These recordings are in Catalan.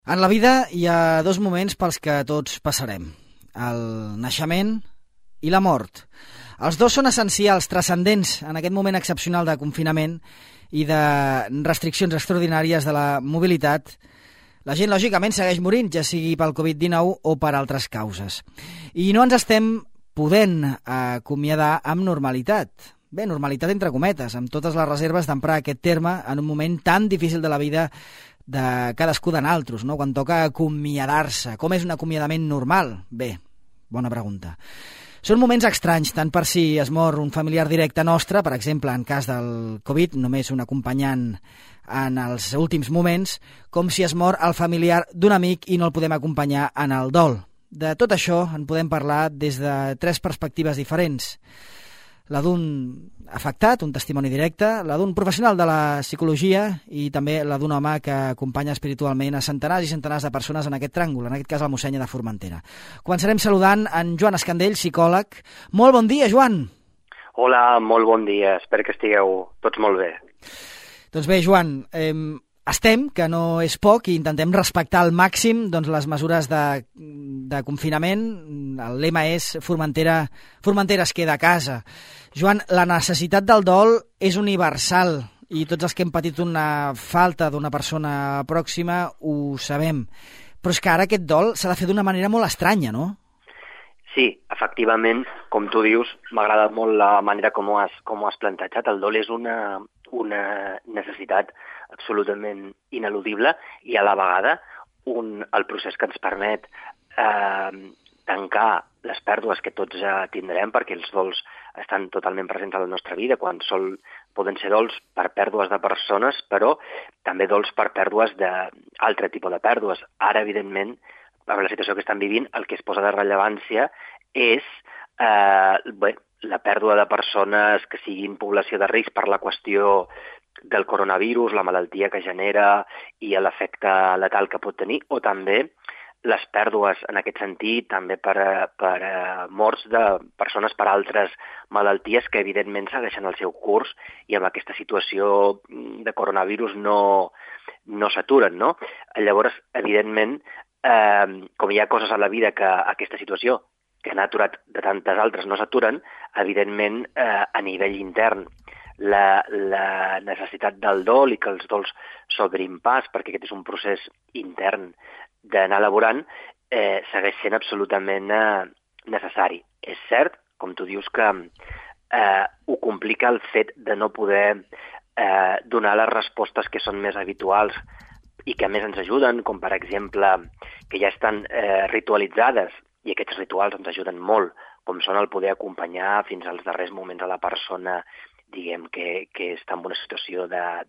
En la vida hi ha dos moments pels que tots passarem, el naixement i la mort. Els dos són essencials, transcendents en aquest moment excepcional de confinament i de restriccions extraordinàries de la mobilitat. La gent, lògicament, segueix morint, ja sigui pel Covid-19 o per altres causes. I no ens estem podent acomiadar amb normalitat. Bé, normalitat entre cometes, amb totes les reserves d'emprar aquest terme en un moment tan difícil de la vida de cadascú de naltros, no? Quan toca acomiadar-se. Com és un acomiadament normal? Bé, bona pregunta. Són moments estranys, tant per si es mor un familiar directe nostre, per exemple, en cas del Covid, només un acompanyant en els últims moments, com si es mor el familiar d'un amic i no el podem acompanyar en el dol. De tot això en podem parlar des de tres perspectives diferents. La d'un afectat, un testimoni directe, la d'un professional de la psicologia i també la d'un home que acompanya espiritualment a centenars i centenars de persones en aquest tràngol, en aquest cas la Mossenya de Formentera. Començarem saludant en Joan Escandell, psicòleg. Molt bon dia, Joan! Hola, molt bon dia. Espero que estigueu tots molt bé. Doncs bé, Joan, estem, que no és poc, i intentem respectar al màxim les mesures de confinament. El lema és Formentera es queda a casa. Joan, la necessitat del dol és universal i tots els que hem patit una falta d'una persona pròxima ho sabem. Però és que ara aquest dol s'ha de fer d'una manera molt estranya, no? Sí, efectivament, com tu dius, m'ha agradat molt la manera com ho has plantejat. El dol és una necessitat absolutament ineludible i a la vegada el procés que ens permet tancar les pèrdues que tots tindrem, perquè els dols estan totalment presents a la nostra vida, quan poden ser dols per pèrdues de persones, però també dols per pèrdues d'altre tipus de pèrdues. Ara, evidentment, per la situació que estan vivint, el que es posa de rellevància és la pèrdua de persones que siguin població de risc per la qüestió del coronavirus, la malaltia que genera i l'efecte letal que pot tenir, o també les pèrdues, en aquest sentit, també per morts de persones per altres malalties que, evidentment, segueixen el seu curs i amb aquesta situació de coronavirus no s'aturen, no? Llavors, evidentment, com hi ha coses a la vida que aquesta situació, que n'ha aturat de tantes altres, no s'aturen, evidentment, a nivell intern, la necessitat del dol i que els dols s'obrin pas, perquè aquest és un procés intern d'anar elaborant, segueix sent absolutament necessari. És cert, com tu dius, que ho complica el fet de no poder donar les respostes que són més habituals i que més ens ajuden, com per exemple, que ja estan ritualitzades, i aquests rituals ens ajuden molt, com són el poder acompanyar fins als darrers moments a la persona, diguem, que està en una situació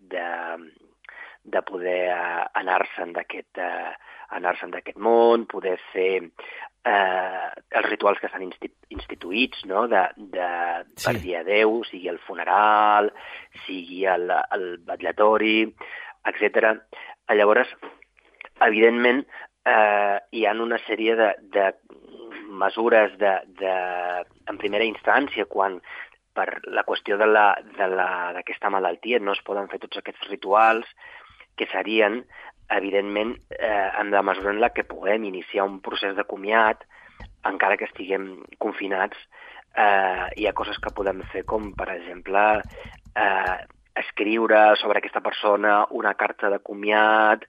de poder anar-se'n d'aquest món, poder fer els rituals que estan instituïts, no? Per dir adéu, sigui el funeral, sigui el vetllatori, etc. Llavors, evidentment, hi ha una sèrie de mesures en primera instància, quan per la qüestió d'aquesta malaltia no es poden fer tots aquests rituals, que serien, evidentment, en la mesura en la que puguem iniciar un procés de comiat, encara que estiguem confinats, hi ha coses que podem fer, com, per exemple, escriure sobre aquesta persona una carta de comiat,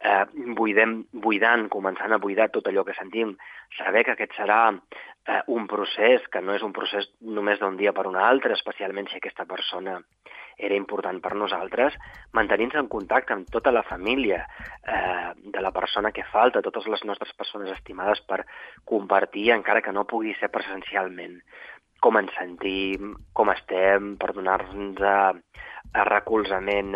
començant a buidar tot allò que sentim, saber que aquest serà un procés, que no és un procés només d'un dia per un altre, especialment si aquesta persona era important per nosaltres, mantenint-se en contacte amb tota la família de la persona que falta, totes les nostres persones estimades, per compartir, encara que no pugui ser presencialment, com ens sentim, com estem, per donar-nos recolzament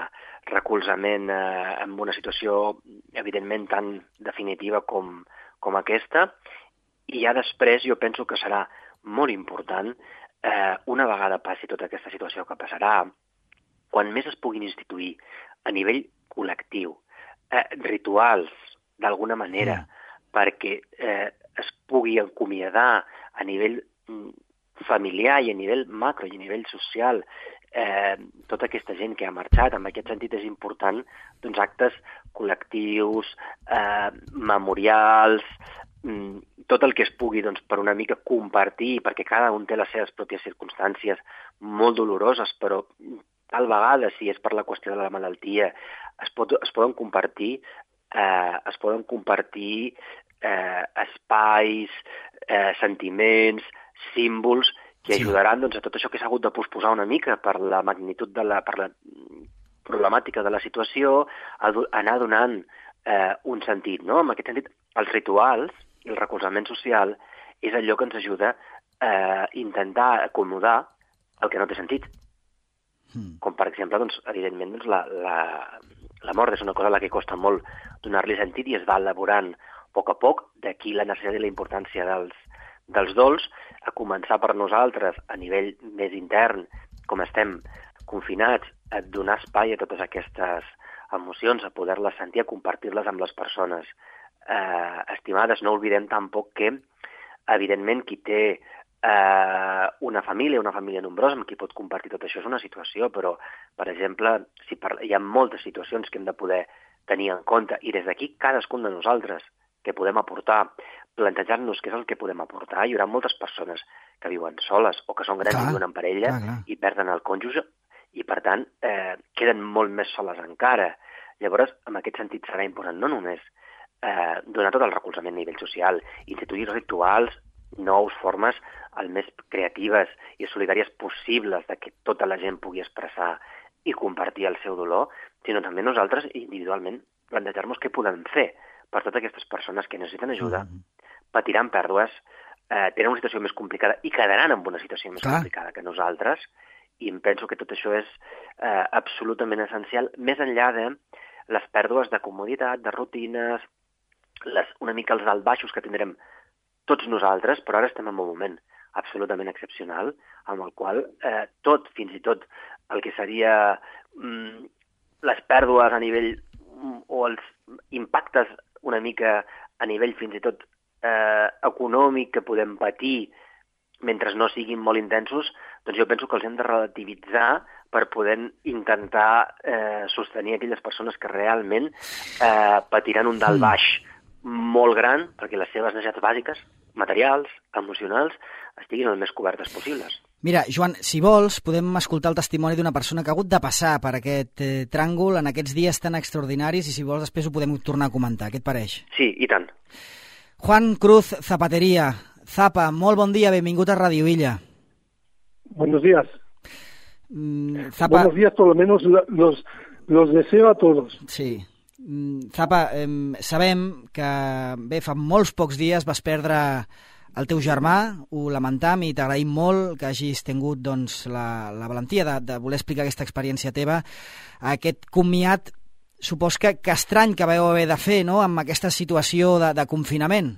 en una situació, evidentment, tan definitiva com aquesta. I ja després jo penso que serà molt important, una vegada passi tota aquesta situació que passarà, quan més es puguin instituir a nivell col·lectiu rituals, d'alguna manera, perquè es pugui acomiadar a nivell familiar i a nivell macro i a nivell social tota aquesta gent que ha marxat. En aquest sentit és important doncs, actes col·lectius, memorials, tot el que es pugui doncs, per una mica compartir, perquè cada un té les seves pròpies circumstàncies molt doloroses, però tal vegada, si és per la qüestió de la malaltia, es poden compartir espais, sentiments, símbols que ajudaran doncs, a tot això que s'ha hagut de posposar una mica per la magnitud per la problemàtica de la situació, anar donant un sentit. No? En aquest sentit, els rituals i el recolzament social és allò que ens ajuda a intentar acomodar el que no té sentit. Com, per exemple, doncs, evidentment, doncs, la mort és una cosa a la que costa molt donar-li sentit i es va elaborant a poc, d'aquí la necessitat i la importància dels dols, a començar per nosaltres, a nivell més intern, com estem confinats, a donar espai a totes aquestes emocions, a poder-les sentir, a compartir-les amb les persones estimades. No oblidem tampoc que, evidentment, qui té una família nombrosa amb qui pot compartir tot això és una situació, però, per exemple, hi ha moltes situacions que hem de poder tenir en compte i des d'aquí cadascun de nosaltres que podem aportar, plantejar-nos què és el que podem aportar. Hi haurà moltes persones que viuen soles o que són grans i viuen en parella i perden el cònjuge i, per tant, queden molt més soles encara. Llavors, en aquest sentit, serà important no només donar tot el recolzament a nivell social, instituir rituals, nous formes el més creatives i solidàries possibles de que tota la gent pugui expressar i compartir el seu dolor, sinó també nosaltres individualment plantejar-nos què podem fer per totes aquestes persones que necessiten ajuda, patiran pèrdues, tenen una situació més complicada i quedaran en una situació més complicada que nosaltres, i em penso que tot això és absolutament essencial, més enllà de les pèrdues de comoditat, de rutines, una mica els altbaixos que tindrem tots nosaltres, però ara estem en un moment absolutament excepcional, amb el qual tot, fins i tot el que seria les pèrdues a nivell o els impactes una mica a nivell fins i tot econòmic que podem patir mentre no siguin molt intensos, doncs jo penso que els hem de relativitzar per poder intentar sostenir aquelles persones que realment patiran un dalt baix molt gran perquè les seves necessitats bàsiques, materials, emocionals, estiguin el més cobertes possibles. Mira, Joan, si vols, podem escoltar el testimoni d'una persona que ha hagut de passar per aquest tràngol en aquests dies tan extraordinaris i si vols després ho podem tornar a comentar. Què et pareix? Sí, i tant. Juan Cruz Zapatería. Zapa, molt bon dia, benvingut a Radio Illa. Buenos días. Zapa... Buenos días, por lo menos los deseo a todos. Sí. Zapa, sabem que bé, fa molts pocs dies vas perdre el teu germà, ho lamentam i t'agraïm molt que hagis tingut doncs, la valentia de voler explicar aquesta experiència teva. Aquest comiat, supos que estrany que vau haver de fer, no?, amb aquesta situació de confinament.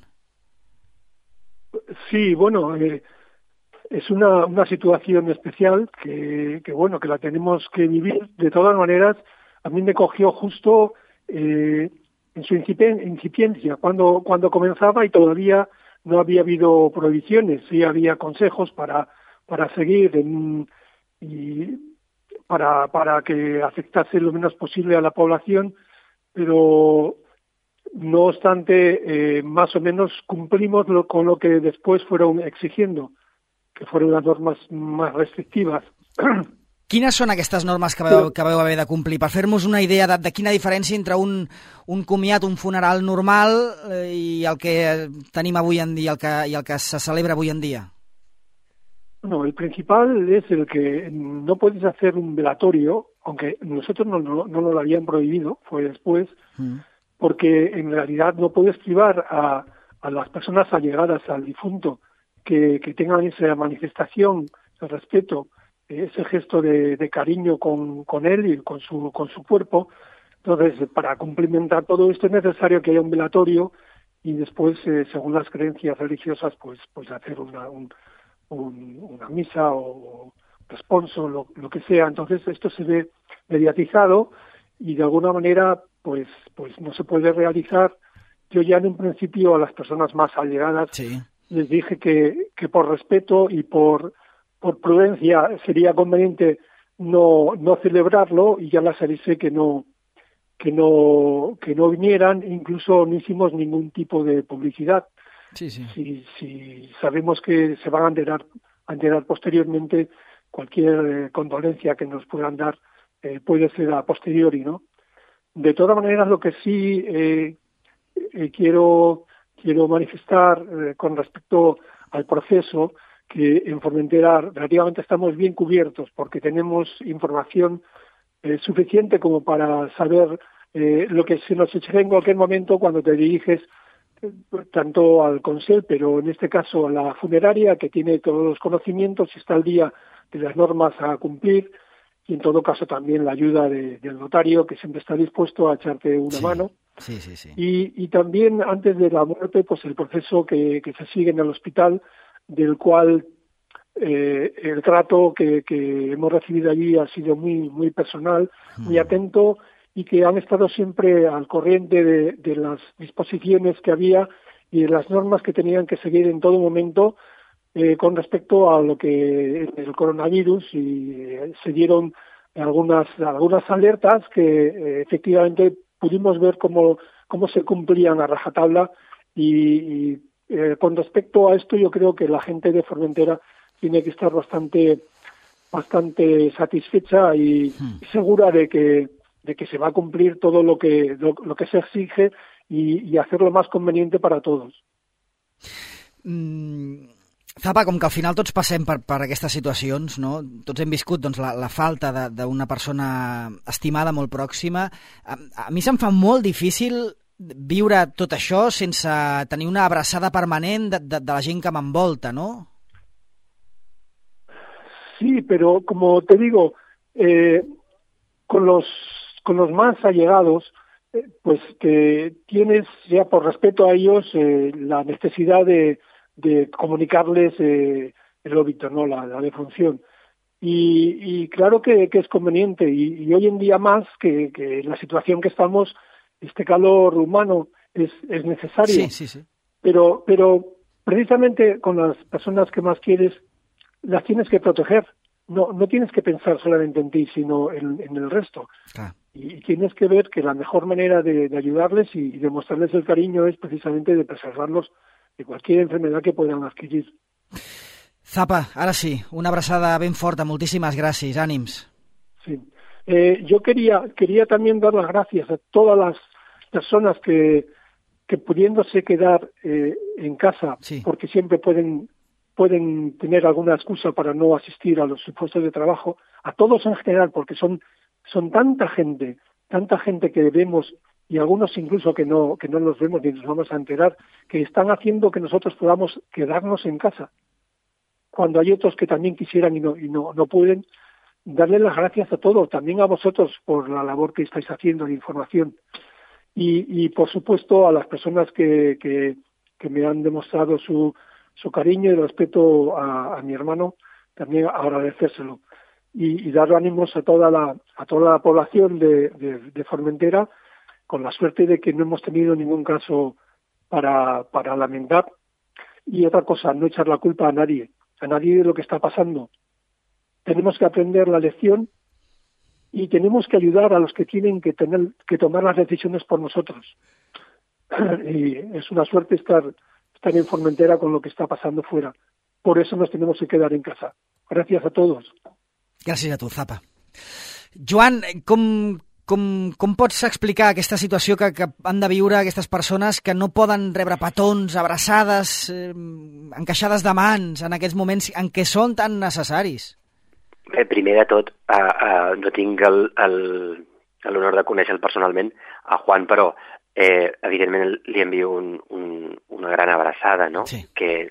Sí, bueno, es una situación especial que la tenemos que vivir. De todas maneras, a mí me cogió justo en su incipiencia, cuando comenzaba y todavía no había habido prohibiciones, sí había consejos para seguir y para que afectase lo menos posible a la población, pero no obstante, más o menos cumplimos con lo que después fueron exigiendo, que fueron las normas más restrictivas. Quines són aquestes normes que vau haver de complir? Per fer-nos una idea de quina diferència entre un comiat, un funeral normal i el que tenim avui en dia, i el que se celebra avui en dia. No, el principal es el que no puedes hacer un velatorio, aunque nosotros no nos lo habían prohibido, fue después, porque en realidad no puedes privar a las personas allegadas al difunto que tengan esa manifestación, ese respeto, ese gesto de cariño con él y con su cuerpo. Entonces, para complementar todo esto es necesario que haya un velatorio y después, según las creencias religiosas, pues hacer una misa o responso, lo que sea. Entonces, esto se ve mediatizado y de alguna manera pues no se puede realizar. Yo ya en un principio a las personas más allegadas les dije que por respeto y por prudencia sería conveniente no celebrarlo, y ya les avisé que no vinieran. Incluso no hicimos ningún tipo de publicidad. Sí, sí. Si sabemos que se van a enterar posteriormente, cualquier condolencia que nos puedan dar puede ser a posteriori, ¿no? De todas maneras, lo que sí quiero manifestar con respecto al proceso, que en Formentera relativamente estamos bien cubiertos, porque tenemos información suficiente como para saber lo que se nos exige en cualquier momento cuando te diriges tanto al Consell, pero en este caso a la funeraria, que tiene todos los conocimientos y está al día de las normas a cumplir, y en todo caso también la ayuda del notario, que siempre está dispuesto a echarte una mano. Sí, sí, sí. Y también antes de la muerte, pues el proceso que se sigue en el hospital, del cual el trato que hemos recibido allí ha sido muy personal, muy atento, y que han estado siempre al corriente de las disposiciones que había y de las normas que tenían que seguir en todo momento con respecto a lo que es el coronavirus, y se dieron algunas alertas que efectivamente pudimos ver cómo se cumplían a rajatabla, y con respecto a esto yo creo que la gente de Formentera tiene que estar bastante satisfecha y segura de que se va a cumplir todo lo que se exige, y hacerlo más conveniente para todos. Zapa, com que al final tots passem per aquestes situacions, no? Tots hem viscut doncs, la falta d'una persona estimada molt pròxima. A mi se'm fa molt difícil viure tot això sense tenir una abraçada permanent de la gent que m'envolta, no? Sí, pero como te digo, con los más allegados, pues que tienes ya por respeto a ellos la necesidad de comunicarles el óbito, ¿no? La defunción. Y claro que es conveniente, y hoy en día más que en la situación que estamos, este calor humano es necesario. Sí. Pero precisamente con las personas que más quieres, las tienes que proteger. No tienes que pensar solamente en ti, sino en el resto. Clar. Y tienes que ver que la mejor manera de ayudarles y de mostrarles el cariño es precisamente de preservarlos de cualquier enfermedad que puedan adquirir. Zapa, ara sí, una abraçada ben forta, moltíssimes gràcies, ànims. Sí. Yo quería también dar las gracias a todas las personas que pudiéndose quedar en casa, sí, porque siempre pueden tener alguna excusa para no asistir a los puestos de trabajo, a todos en general, porque son tanta gente que vemos, y algunos incluso que no los vemos ni nos vamos a enterar, que están haciendo que nosotros podamos quedarnos en casa, cuando hay otros que también quisieran y no pueden. Darle las gracias a todos, también a vosotros, por la labor que estáis haciendo de información, y por supuesto a las personas que me han demostrado su cariño y respeto a mi hermano, también agradecérselo, y dar ánimos a toda la población de Formentera, con la suerte de que no hemos tenido ningún caso para lamentar. Y otra cosa, no echar la culpa a nadie de lo que está pasando. Tenemos que aprender la lección y tenemos que ayudar a los que tienen que tomar las decisiones por nosotros. Y es una suerte estar en Formentera con lo que está pasando fuera. Por eso nos tenemos que quedar en casa. Gracias a todos. Gràcies a tu, Zapa. Joan, com pots explicar aquesta situació que han de viure aquestes persones que no poden rebre petons, abraçades, encaixades de mans en aquests moments en què són tan necessaris? Bé, primer de tot, no tinc l'honor de conèixer personalment a Juan, però evidentment li envio una gran abraçada, no? Sí. Que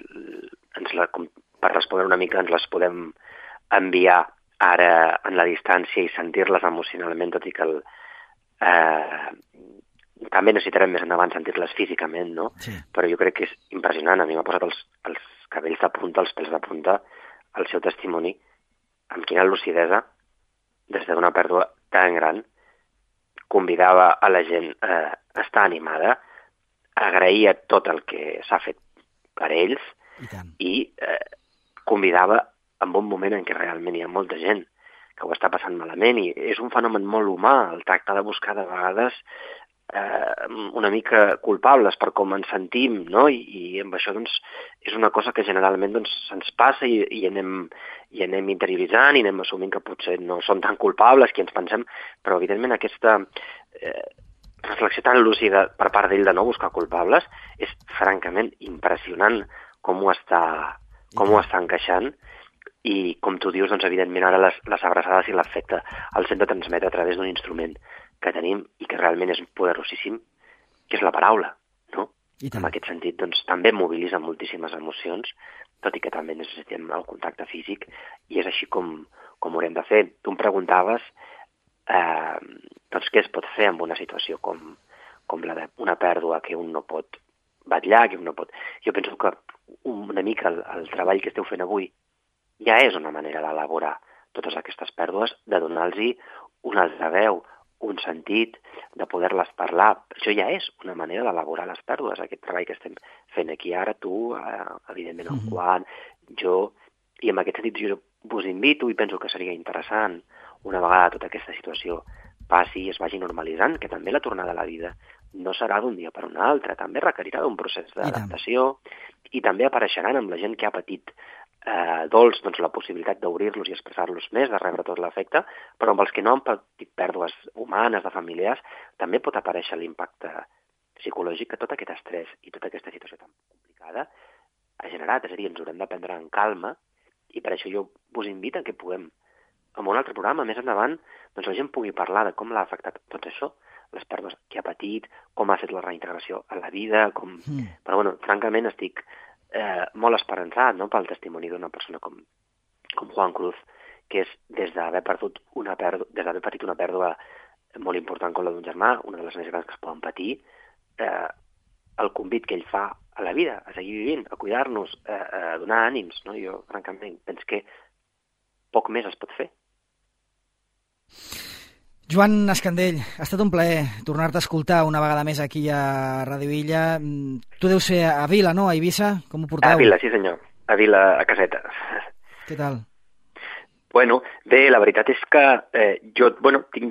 per respondre una mica ens les podem enviar ara en la distància i sentir-les emocionalment, tot i que també necessitarem més endavant sentir-les físicament, no? Sí. Però jo crec que és impressionant. A mi m'ha posat els cabells de punta, els pèls de punta, el seu testimoni, amb quina lucidesa, des d'una pèrdua tan gran, convidava a la gent a estar animada, agraïa tot el que s'ha fet per ells i convidava en un moment en què realment hi ha molta gent ho està passant malament, i és un fenomen molt humà, el tractar de buscar de vegades una mica culpables per com ens sentim, no? I amb això doncs, és una cosa que generalment doncs, se'ns passa i anem interioritzant i anem assumint que potser no són tan culpables qui ens pensem, però evidentment aquesta reflexió tan lúcida per part d'ell de no buscar culpables és francament impressionant com ho està encaixant, i com tu dius, doncs evidentment ara les abraçades i l'afecte el sent de transmetre a través d'un instrument que tenim i que realment és poderosíssim, que és la paraula, no? En aquest sentit, doncs, també mobilitza moltíssimes emocions, tot i que també necessitem el contacte físic, i és així com ho haurem de fer. Tu em preguntaves doncs què es pot fer en una situació com la d'una pèrdua que un no pot vetllar, que un no pot... Jo penso que una mica el treball que esteu fent avui ja és una manera d'elaborar totes aquestes pèrdues, de donar-los una altra veu, un sentit, de poder-les parlar. Això ja és una manera d'elaborar les pèrdues, aquest treball que estem fent aquí ara, tu, evidentment el Juan, jo, i en aquest sentit jo vos invito i penso que seria interessant, una vegada tota aquesta situació passi i es vagi normalitzant, que també la tornada a la vida no serà d'un dia per un altre, també requerirà d'un procés d'adaptació, i també apareixeran amb la gent que ha patit dolç, doncs la possibilitat d'obrir-los i expressar-los més, de rebre tot l'afecte, però amb els que no han patit pèrdues humanes, de familiars, també pot aparèixer l'impacte psicològic que tot aquest estrès i tota aquesta situació tan complicada ha generat. És a dir, ens haurem de prendre en calma, i per això jo vos invito que puguem, en un altre programa, més endavant, doncs la gent pugui parlar de com l'ha afectat tot això, les pèrdues que ha patit, com ha fet la reintegració a la vida, Però, bueno, francament estic molt esperançat, no?, pel testimoni d'una persona com Juan Cruz, que és des d'haver patit una pèrdua molt important com la d'un germà, una de les més grans que es poden patir, el convit que ell fa a la vida, a seguir vivint, a cuidar-nos, a donar ànims, no? Jo, francament, penso que poc més es pot fer. Joan Escandell, ha estat un plaer tornar-te a escoltar una vegada més aquí a Ràdio Illa. Tu deus ser a Vila, no? A Eivissa? Com ho porteu? A Vila, sí senyor. A Vila, a caseta. Què tal? Bueno, bé, la veritat és que jo tinc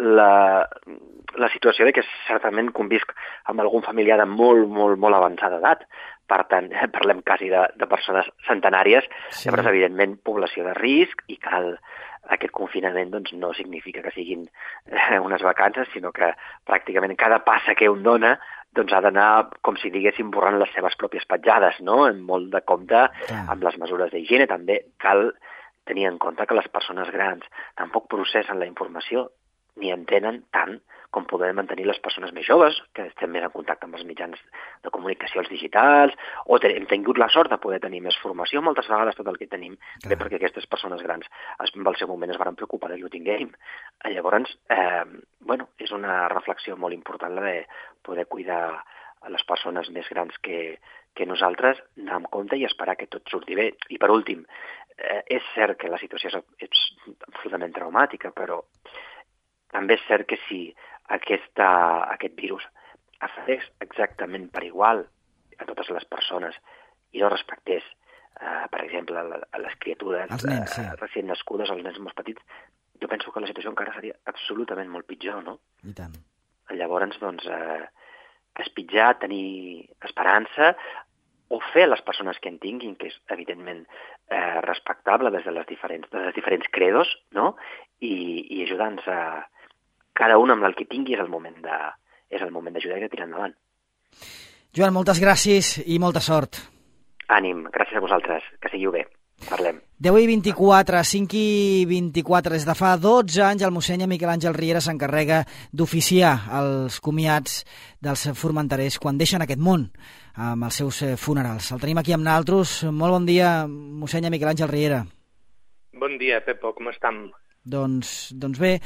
la situació de que certament convisc amb algun familiar de molt, molt, molt avançada edat. Per tant, parlem quasi de persones centenàries, sí. Llavors, evidentment, població de risc, i cal... Aquest confinament doncs, no significa que siguin unes vacances, sinó que pràcticament cada passa que un dona doncs, ha d'anar, com si diguéssim, borrant les seves pròpies petjades, no? Amb molt de compte amb les mesures d'higiene. També cal tenir en compte que les persones grans tampoc processen la informació ni entenen tant com podem mantenir les persones més joves, que estem més en contacte amb els mitjans de comunicacions digitals, o hem tingut la sort de poder tenir més formació, moltes vegades tot el que tenim, bé, perquè aquestes persones grans en el seu moment es van preocupar de que ho tinguem. Llavors, és una reflexió molt important la de poder cuidar a les persones més grans que nosaltres, anar amb compte i esperar que tot surti bé. I per últim, és cert que la situació és absolutament traumàtica, però també és cert que si aquest virus afectés exactament per igual a totes les persones i no respectés, per exemple, a les criatures recient nascudes, als nens molt petits, jo penso que la situació encara seria absolutament molt pitjor, no? I tant. Llavors, doncs, espitjar, tenir esperança, o fer les persones que en tinguin, que és evidentment respectable des de les diferents credos, no? I ajudar-nos a cada un amb el que tingui és el moment d'ajudar i de tirar endavant. Joan, moltes gràcies i molta sort. Ànim, gràcies a vosaltres, que seguiu bé. Parlem. 10:24, 5:24, des de fa 12 anys el mossèn Miquel Àngel Riera s'encarrega d'oficiar els comiats dels formenterers quan deixen aquest món amb els seus funerals. El tenim aquí amb nosaltres. Molt bon dia, mossèn Miquel Àngel Riera. Bon dia, Pepo, com estem? Doncs bé,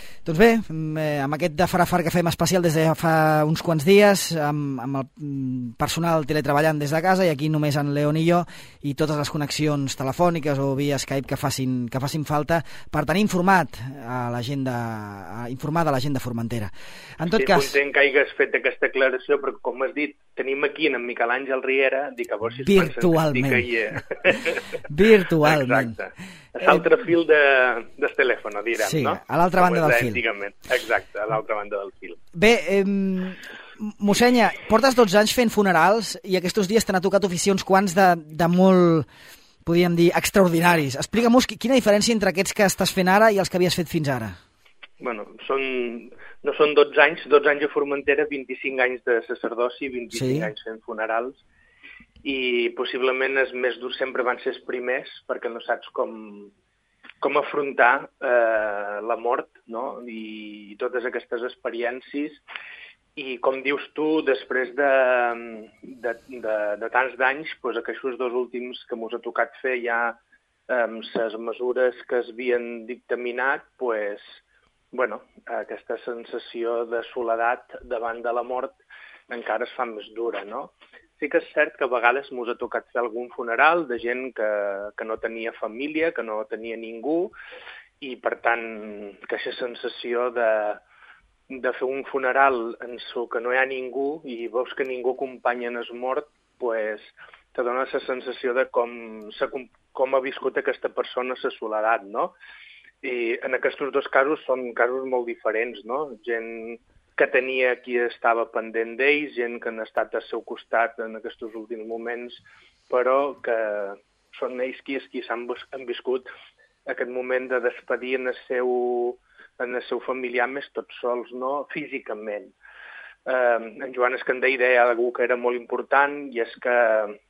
amb aquest de Farafar que fem especial des de fa uns quants dies, amb el personal teletreballant des de casa, i aquí només en León i jo, i totes les connexions telefòniques o via Skype que facin falta per tenir informada la gent de Formentera. En tot cas... Content que hagis fet aquesta aclaració, perquè com has dit, tenim aquí en Miquel Àngel Riera, dic a veure si es virtualment. Virtualment. Exacte. A l'altre fil del telèfon, direm, sí, no? Sí, a l'altra banda del fil. Antigament. Exacte, a l'altra banda del fil. Bé, mossenya, portes 12 anys fent funerals i aquests dies te n'ha tocat oficiar uns quants de molt, podríem dir, extraordinaris. Explica'm-nos quina diferència entre aquests que estàs fent ara i els que havies fet fins ara. Bueno, no són 12 anys a Formentera, 25 anys de sacerdoci, 25 anys fent funerals, i possiblement els més durs sempre van ser els primers, perquè no saps com afrontar la mort, no? I totes aquestes experiències. I com dius tu, després de tants d'anys, doncs aquests 2 últims que mos ha tocat fer ja les mesures que es havien dictaminat, doncs, bueno, aquesta sensació de soledat davant de la mort encara es fa més dura, no? Sí que és cert que a vegades mos ha tocat fer algun funeral de gent que no tenia família, que no tenia ningú, i per tant, aquesta sensació de fer un funeral en què no hi ha ningú i veus que ningú acompanya en el mort, pues, te dona la sensació de com ha viscut aquesta persona la soledat, no? I en aquests 2 casos són casos molt diferents, no? Gent que tenia qui estava pendent d'ells, gent que han estat al seu costat en aquests últims moments, però que són ells qui han viscut aquest moment de despedir en el seu familiar més tots sols, no? Físicament. En Joan Escandell deia alguna que era molt important, i és que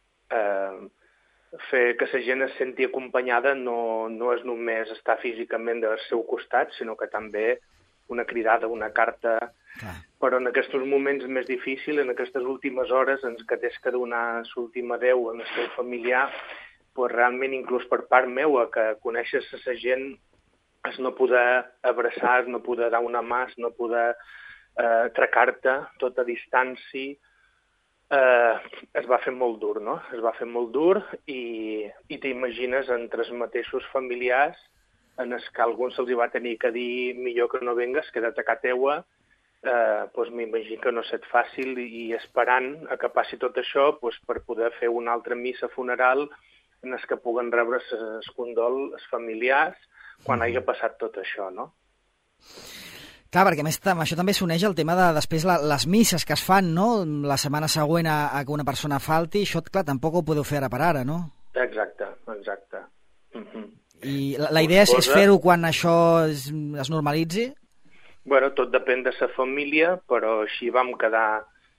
fer que la gent es senti acompanyada no és només estar físicament al seu costat, sinó que també una cridada, una carta. Clar. Però en aquests moments més difícils, en aquestes últimes hores en què tens que donar l'últim adeu al teu familiar, doncs realment, inclús per part meua, que coneixes la gent, és no poder abraçar, no poder dar una mà, no poder trecar-te tot a distància, es va fer molt dur, no? Es va fer molt dur i t'imagines entre els mateixos familiars en els que a alguns se'ls va tenir que dir millor que no vengues, queda't a casa teua, doncs m'imagino que no ha estat fàcil, i esperant que passi tot això per poder fer una altra missa funeral en els que puguen rebre el condol els familiars quan hagi passat tot això, no? Clar, perquè a més amb això també s'uneix el tema de després les misses que es fan, no? La setmana següent a que una persona falti, això, clar, tampoc ho podeu fer ara per ara, no? Exacte. I la idea és fer-ho quan això es normalitzi? Bueno, tot depèn de la família, però així vam quedar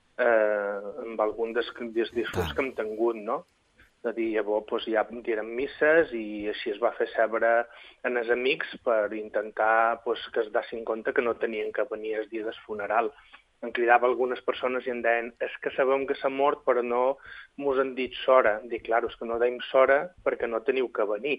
amb algun dels discurs que hem tingut, no? De dir, llavors ja direm misses, i així es va fer seure en els amics per intentar que es dassin compte que no tenien que venir el dia del funeral. Em cridava algunes persones i em deien, és que sabem que s'ha mort, però no mos han dit s'hora. Dic, clar, és que no deim s'hora perquè no teniu que venir.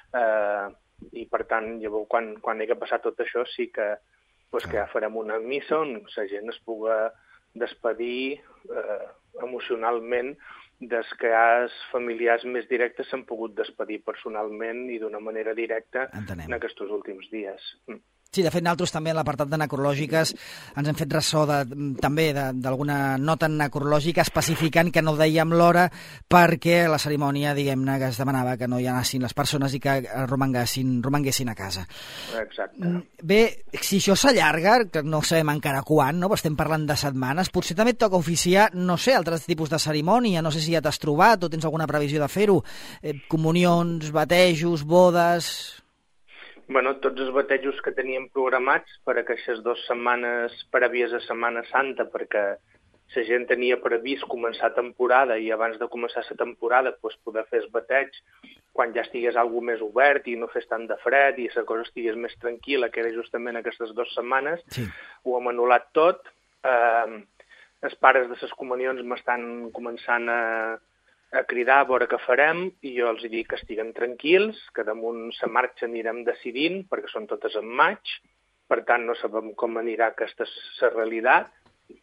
I per tant, llavors, quan hagi passat tot això, sí que ja farem una missa on la gent es pugui despedir emocionalment des que els familiars més directes s'han pogut despedir personalment i d'una manera directa. Entenem. En aquests últims dies. Sí, de fet, nosaltres també en l'apartat de necrològiques ens hem fet ressò també d'alguna nota necrològica especificant que no dèiem l'hora perquè la cerimònia, diguem-ne, que es demanava que no hi anessin les persones i que romanguessin a casa. Exacte. Bé, si això s'allarga, que no sabem encara quan, no? Estem parlant de setmanes, potser també et toca oficiar, no sé, altres tipus de cerimònia, no sé si ja t'has trobat o tens alguna previsió de fer-ho, comunions, batejos, bodes... Bueno, tots els batejos que teníem programats per aquestes 2 setmanes prèvies a Setmana Santa, perquè la gent tenia previst començar temporada i abans de començar la temporada poder fer el bateig quan ja estigués alguna més obert i no fes tant de fred i la cosa estigués més tranquil·la, que era justament aquestes 2 setmanes. Sí. Ho hem anul·lat tot. Els pares de les comunions m'estan començant a cridar a veure què farem, i jo els dic que estiguen tranquils, que damunt la marxa anirem decidint, perquè són totes en maig, per tant no sabem com anirà aquesta la realitat,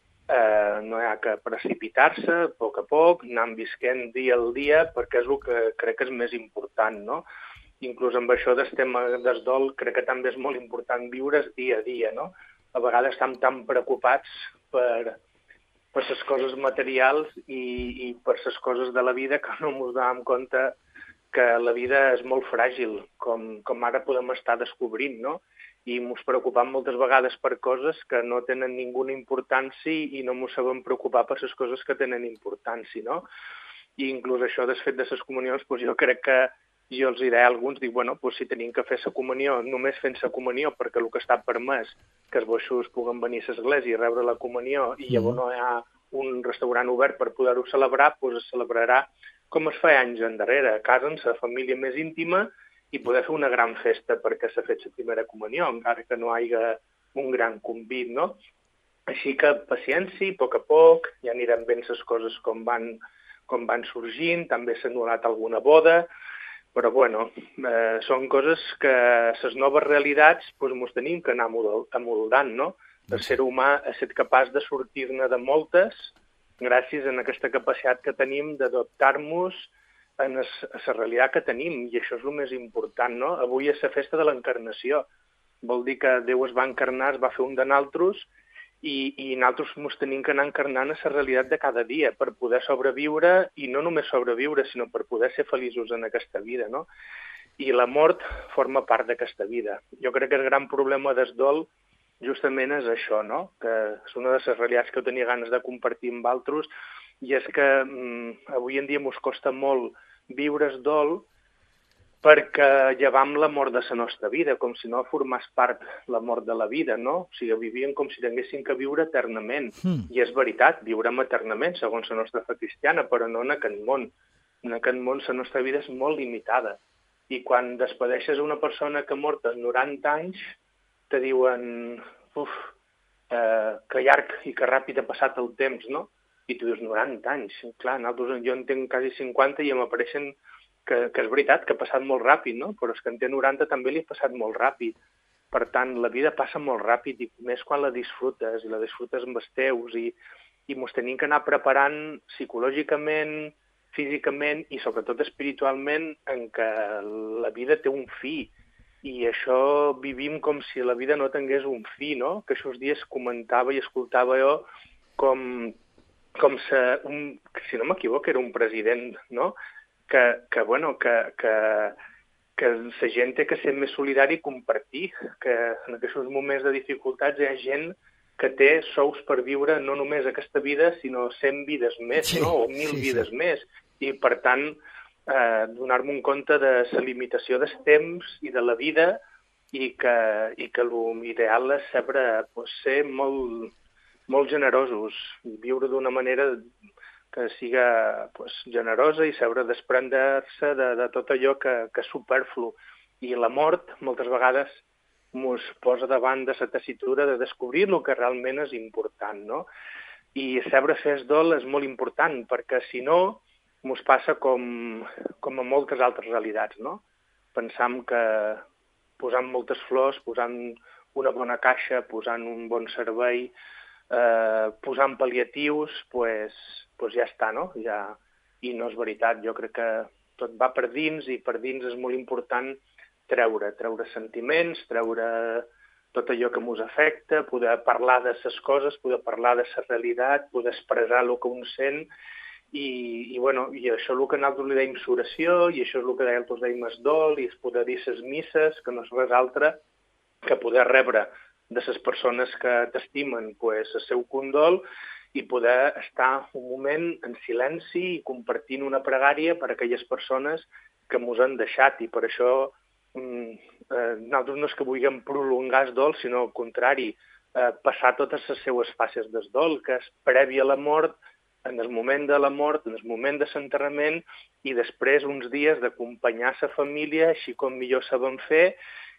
no hi ha que precipitar-se, a poc, anant visquent dia al dia, perquè és el que crec que és més important, no? Inclús amb això del tema del dol, crec que també és molt important viure's dia a dia, no? A vegades estem tan preocupats per les coses materials i per les coses de la vida que no ens donàvem compte que la vida és molt fràgil, com ara podem estar descobrint, no? I ens preocupam moltes vegades per coses que no tenen ninguna importància i no ens sabem preocupar per les coses que tenen importància, no? I inclús això del fet de les comunions, doncs jo crec que jo els diré a alguns, dic, bueno, doncs si tenim que fer la comunió, només fent la comunió, perquè el que està permès que els boixos puguen venir a l'església i rebre la comunió i llavors no hi ha un restaurant obert per poder-ho celebrar, doncs es celebrarà com es feia anys endarrere, a casa, amb la família més íntima, i poder fer una gran festa perquè s'ha fet la primera comunió, encara que no hi hagi un gran convit, no? Així que paciència, a poc, ja aniran ben les coses com van sorgint, també s'ha anul·lat alguna boda, però bueno, són coses que les noves realitats ens tenim que anar amoldant, no? El ser humà ha estat capaç de sortir-ne de moltes gràcies a aquesta capacitat que tenim d'adaptar-nos a la realitat que tenim, i això és el més important, no? Avui és la festa de l'encarnació. Vol dir que Déu es va encarnar, es va fer un de naltros, i nosaltres ens tenim que anar encarnant a la realitat de cada dia per poder sobreviure, i no només sobreviure, sinó per poder ser feliços en aquesta vida, no? I la mort forma part d'aquesta vida. Jo crec que el gran problema del dol justament és això, no? Que és una de les realitats que jo tenia ganes de compartir amb altres, i és que avui en dia ens costa molt viure el dol perquè llevam la mort de la nostra vida, com si no formés part la mort de la vida, no? O sigui, vivien com si tinguessin que viure eternament. I és veritat, viurem eternament, segons la nostra fe cristiana, però no en aquest món. En aquest món la nostra vida és molt limitada. I quan despedeixes una persona que ha mort als 90 anys, te diuen, que llarg i que ràpid ha passat el temps, no? I tu dius 90 anys. Clar, jo en tinc quasi 50 i m'apareixen que és veritat, que ha passat molt ràpid, no? Però és que en té 90 també li ha passat molt ràpid. Per tant, la vida passa molt ràpid, i més quan la disfrutes, i la disfrutes amb els teus, i ens tenim que anar preparant psicològicament, físicament i sobretot espiritualment en què la vida té un fi. I això vivim com si la vida no tingués un fi, no? Que aquests dies comentava i escoltava jo com si no m'equivoco, era un president, no? Que la gent té que ser més solidari i compartir, que en aquests moments de dificultats hi ha gent que té sous per viure no només aquesta vida, sinó 100 vides més, no? O 1.000 vides més. I, per tant, donar-me un compte de la limitació del temps i de la vida, i que l'ideal és ser molt generosos, viure d'una manera que siga generosa i saber desprendre-se de tot allò que és superflu. I la mort, moltes vegades, ens posa davant de la tessitura de descobrir el que realment és important, no? I saber fer el dol és molt important, perquè si no, ens passa com a moltes altres realitats, no? Pensam que posant moltes flors, posant una bona caixa, posant un bon servei, posant pal·liatius, doncs ja està, no? I no és veritat, jo crec que tot va per dins, i per dins és molt important treure sentiments, treure tot allò que ens afecta, poder parlar de les coses, poder parlar de la realitat, poder expressar el que un sent, i això és el que nosaltres li dèiem oració, i això és el que nosaltres dèiem el dol, i és poder dir les misses, que no és res altre que poder rebre de les persones que t'estimen el seu condol, i poder estar un moment en silenci i compartint una pregària per a aquelles persones que ens han deixat. I per això nosaltres no és que vulguem prolongar el dol, sinó al contrari, passar totes les seues fases del dol, que és previ a la mort, en el moment de la mort, en el moment de l'enterrament, i després uns dies d'acompanyar la família, així com millor sabem fer,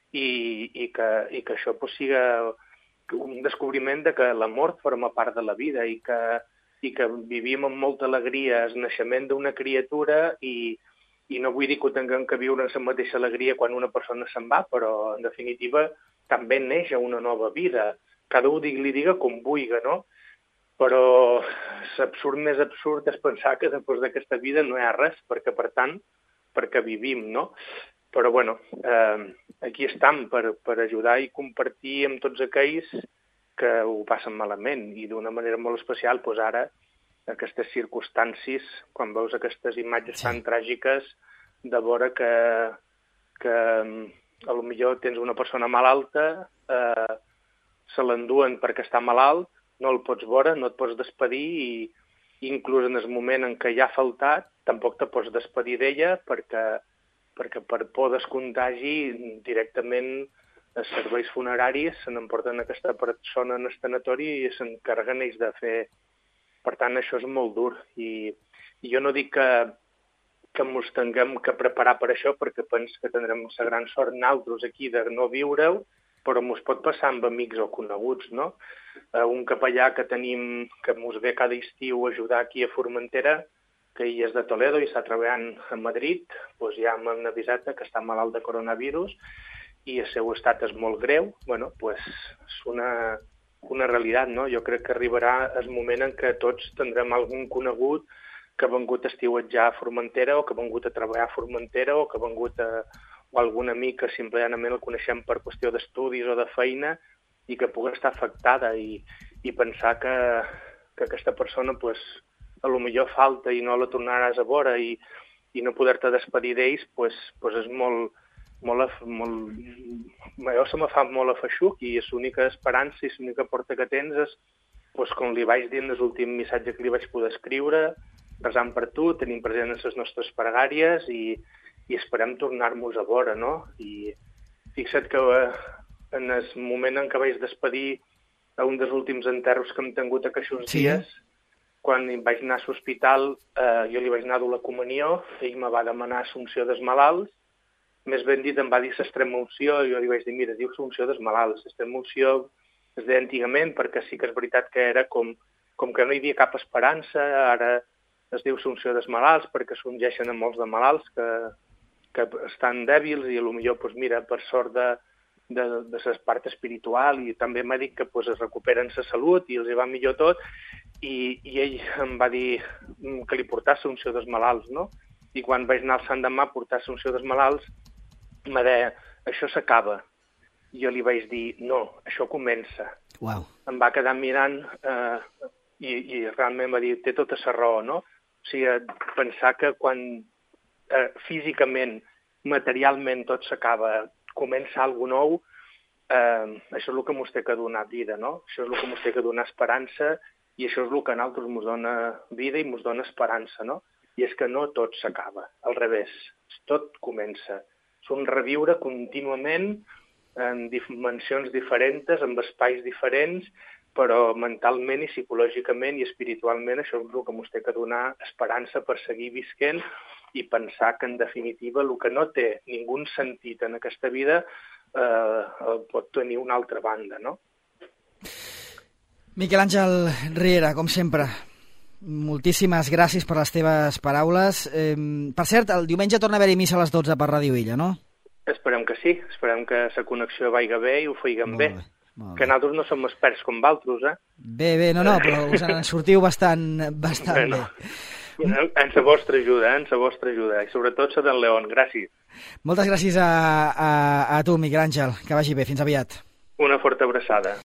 i que això siga un descobriment de que la mort forma part de la vida, i que vivim amb molta alegria el naixement d'una criatura, i no vull dir que ho tinguem que viure amb la mateixa alegria quan una persona se'n va, però en definitiva també neix una nova vida. Cada un li diga com vulgui, no? Però l'absurd més absurd és pensar que després d'aquesta vida no hi ha res, perquè vivim, no? Però, aquí estem per ajudar i compartir amb tots aquells que ho passen malament, i d'una manera molt especial, ara, aquestes circumstàncies, quan veus aquestes imatges tan tràgiques, de veure que a lo millor tens una persona malalta, se l'enduen perquè està malalt, no el pots veure, no et pots despedir i inclús en el moment en què ja ha faltat tampoc te pots despedir d'ella perquè per por del contagi directament els serveis funeraris se n'emporten aquesta persona en el tanatori i s'encarreguen ells de fer. Per tant, això és molt dur. I jo no dic que ens tinguem que preparar per això perquè penso que tindrem la gran sort nosaltres aquí de no viure-ho, però ens pot passar amb amics o coneguts, no? Un capellà que tenim, que ens ve cada estiu a ajudar aquí a Formentera, que ell és de Toledo i està treballant a Madrid, doncs ja m'han avisat que està malalt de coronavirus i el seu estat és molt greu. Bueno, doncs és una realitat, no? Jo crec que arribarà el moment en què tots tindrem algun conegut que ha vengut a estiuetjar a Formentera o que ha vengut a treballar a Formentera o que ha vengut o algun amic que simplement el coneixem per qüestió d'estudis o de feina i que pugui estar afectada i pensar que aquesta persona pues, a lo millor falta i no la tornaràs a veure i no poder-te despedir d'ells pues és molt jo se me fa molt afeixuc i l'única esperança i l'única porta que tens és, pues, com li vaig dir en l'últim missatge que li vaig poder escriure, resant per tu, tenim presents les nostres pregàries i esperem tornar-nos a veure, no? I fixa't que en el moment en què vaig despedir a un dels últims enterros que hem tingut aquests dies, quan vaig anar a l'hospital, jo li vaig anar a dur la comunió, ell me va demanar assumpció dels malalts, més ben dit em va dir l'extrema unció, i jo li vaig dir, mira, diu assumpció dels malalts. L'extrema unció es deia antigament perquè sí que és veritat que era com que no hi havia cap esperança, ara es diu assumpció dels malalts perquè s'ungeixen a molts de malalts que estan dèbils i potser, pues, mira, per sort de la part espiritual i també m'ha dit que pues, es recuperen la salut i els hi va millor tot i ell em va dir que li portàs l'unció dels malalts, no? I quan vaig anar al Sant Demà a portar l'unció dels malalts me deia, això s'acaba. Jo li vaig dir, no, això comença. Wow. Em va quedar mirant i realment va dir, té tota la raó, no? O sigui, pensar que quan físicament, materialment tot s'acaba, comença alguna nou, això és el que ens té que donar vida, no? Això és el que ens té que donar esperança i això és el que a nosaltres ens dona vida i ens dona esperança, no? I és que no tot s'acaba, al revés, tot comença. És un reviure contínuament en dimensions diferents, en espais diferents, però mentalment i psicològicament i espiritualment això és el que ens té que donar esperança per seguir visquent i pensar que, en definitiva, el que no té ningú sentit en aquesta vida pot tenir una altra banda, no? Miquel Àngel Riera, com sempre, moltíssimes gràcies per les teves paraules. Per cert, el diumenge torna a haver-hi missa a les 12 per Ràdio Illa, no? Esperem que sí, esperem que la connexió vagi bé i ho feiguem bé. Que nosaltres no som experts com vosaltres, Bé, no, però us en sortiu bastant bé. En la vostra ajuda, i sobretot la del León, gràcies. Moltes gràcies a tu, Miquel Àngel, que vagi bé, fins aviat. Una forta abraçada.